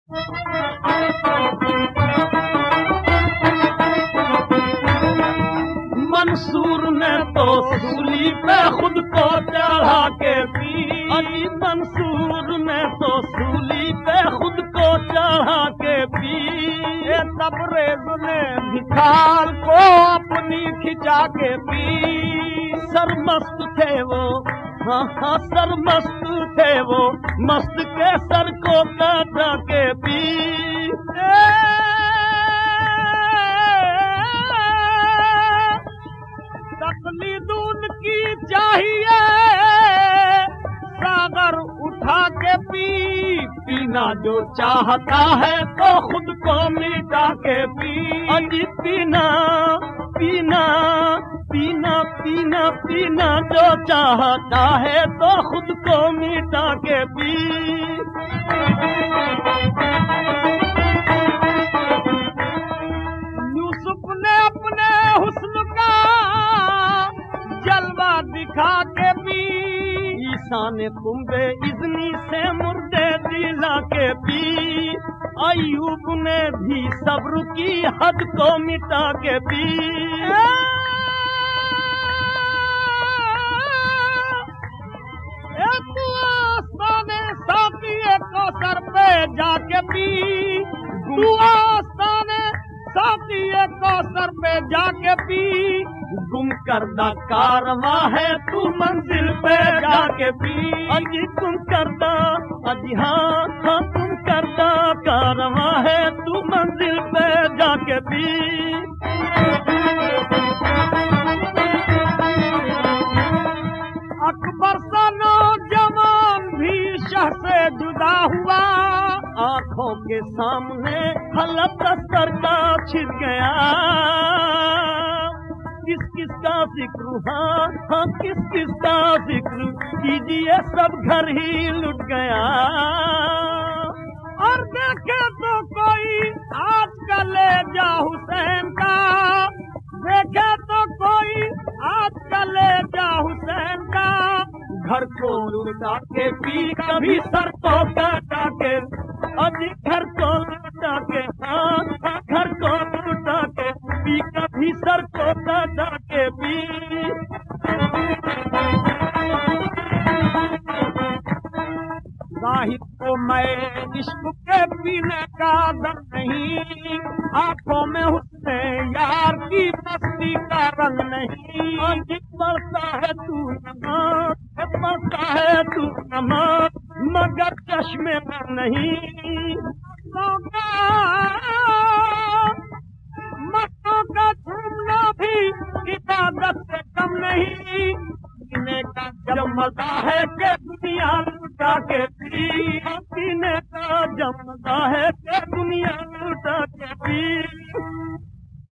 मंसूर ने तो सूली पे खुद को चढ़ा के पी। अली मंसूर ने तो सूली पे खुद को चढ़ा के पी। ये तबरेज़ ने भिखार को अपनी खिंचा के पी। सरमस्त थे वो, हाँ हाँ सरमस्त थे वो, मस्त के सर को काटा के पी। तकलीद उनकी चाहिए सागर उठा के पी। पीना जो चाहता है तो खुद को मिटा के पी। अजी पीना पीना पीना पीना पीना जो चाहता है तो खुद को मिटा के पी। यूसुफ ने अपने हुस्न का जलवा दिखा के पी। ईसा ने कुंबे इज़्नी से मुर्दे दिला के पी। अय्यूब ने भी सब्र की हद को मिटा के पी। आस्ताने साक़िए कौसर पे जाके पी। तू आस्ताने साक़िए कौसर पे जाके पी। गुम करदा कारवां है तू मंजिल पे जाके पी। अजी गुम करदा, अजी हाँ हाँ गुम करदा कारवां है तू मंजिल पे जाके पी। अकबर सा नौजवान भी शाह से जुदा हुआ। आंखों के सामने हलफ दस्तर का छिप गया। किस किस का जिक्र, हाँ हाँ किस किस का जिक्र कीजिए, सब घर ही लुट गया। और देखे तो कोई आज का ले जा हुसैन का। देखे तो कोई आज का ले जा हुसैन का। घर को लुटा के पी, कभी सर को काटा के। अभी घर को लुटा के, हाँ घर को लुटा के पी, कभी सर को काटा के पी। साहिब को मैं इश्क के पीने का दम नहीं। आंखों में हुस्ने यार की मस्ती का रंग नहीं। अधिक बढ़ता है तू नमाज, बढ़ता है तू नमाज, मगर चश्मे में नहीं। मस्तों का झूमना भी इबादत से कम नहीं। पीने का जब मजा है कि दुनिया लुटा के पी। पीने का जब मजा है कि दुनिया लुटा के पी।